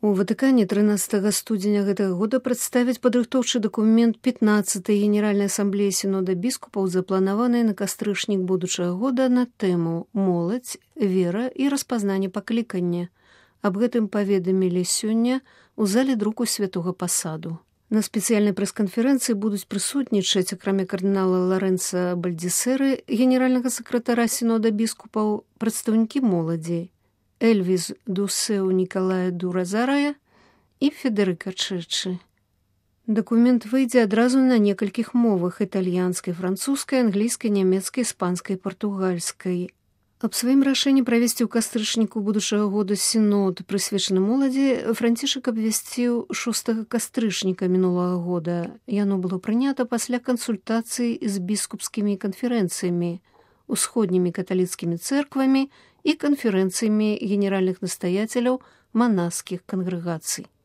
У Ватыкане 13 студзеня гэтага года прадставяць падрыхтоўчы дакумент 15-й Генеральнай асамблеі сінода біскупаў, запланаванай на кастрычнік будучага года на тэму «Моладзь, вера і распазнанне паклікання». Аб гэтым паведамілі сёння ў зале друку святога пасаду. На спецыяльнай прэс-канферэнцыі будуць прысутнічаць, акрамя кардынала Лорэнца Бальдзесеры, генеральнага сакратара сінода біскупаў, прадстаўнікі моладзі Эльвіс Дусеу Нікалая Дуразарая і Федэрыка Чэчы. Дакумент выйдзе адразу на некалькіх мовах: італьянскай, французскай, англійскай, нямецкай, іспанскай, партугальскай. Аб сваім рашэнні правесці ў кастрычніку будучага года сінод, прысвечаны моладзі, Францішак абвясціў 6 кастрычніка мінулага года. Яно было прынята пасля кансультацый з біскупскімі канферэнцыямі, усходнімі каталіцкімі цэрквамі і канферэнцыямі генеральных настаяцеляў манаскіх кангрэгацый.